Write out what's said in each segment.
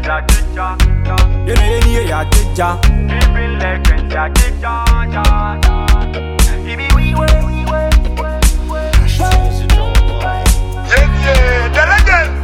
ya chicha. You know you need ya chicha. Living legends ya chicha. Give we way. Yeah, the legend.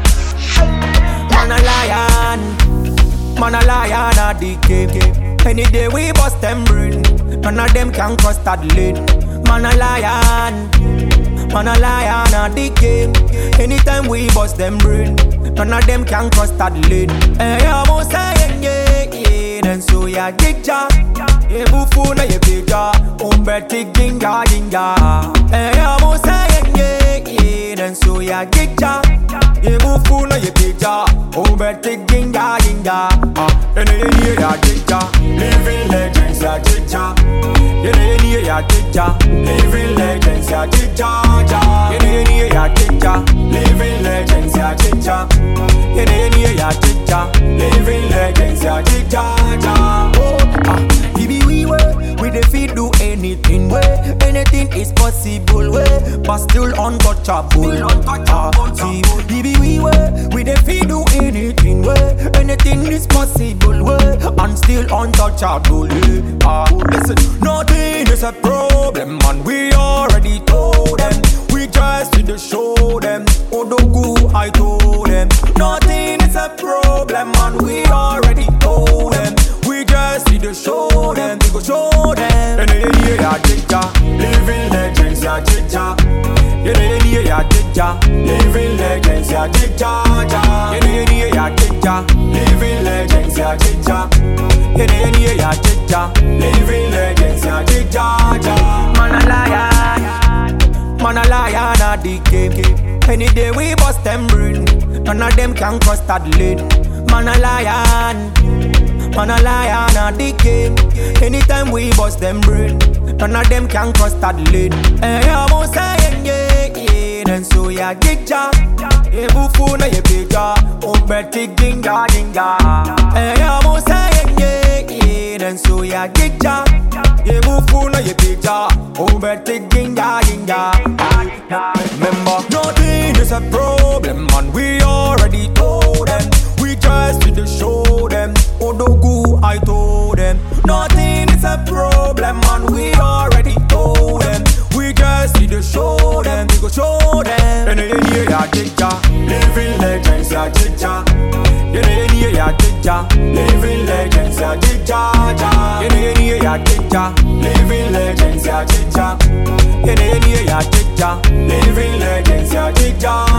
Man a lion at the game. Any day we bust them brain, none of them can cross that lane. Man a lion at the game. Anytime we bust them brain, none of them can cross that lane. Hey, I'm on saying yeah, then so ya ginger. Ye bufu na ye pija, umbeti ginga. Hey, I'm on saying yeah, then so ya ginger. Ye bufu na ye pija, umbeti ginga. Ene ye ya ginger, living legends ya ginger. Ene ya ginger, living legends ya ginger. Ene ya ginger, living legends ya ginger. Ene ya ginger, living legends ya ginger. We dey fit do anything way. Anything is possible way, but still untouchable. See, we dey fit do anything way. Anything is possible way, and still untouchable. Listen, nothing is a problem, and we already told them. We just need to show them. Odogu, I told them. Nothing is a problem, and we already told them. We just need to show them. We go show them. Ya ginger, living legends ya ginger. Ya ginger, living legends ya ginger. Ya ginger, living legends ya ginger. Ya ginger, living legends ya ginger. Man a lion at the game. Any day we bust them brain, none of them can cross that lane. Man a lion at the game. Anytime we bust them brain, none of them can cross that lane. Hey, I'm on saying yeah, then so ya ginger. Ye bufu na ye pija, umbeti ginga. Hey, I'm on saying yeah, then so ya ginger. Ye bufu na ye pija, umbeti ginga. Remember, nothing is a problem, and we already told them. We just need to show them. Odogu, I told them. Nothing is a problem, and we already told them. We just need to show them. We go show them. Ya ginger, living legends ya ginger. Ya ginger, living legends ya ginger. Ya ginger, living legends ya ginger. Ya ginger, living legends ya ginger.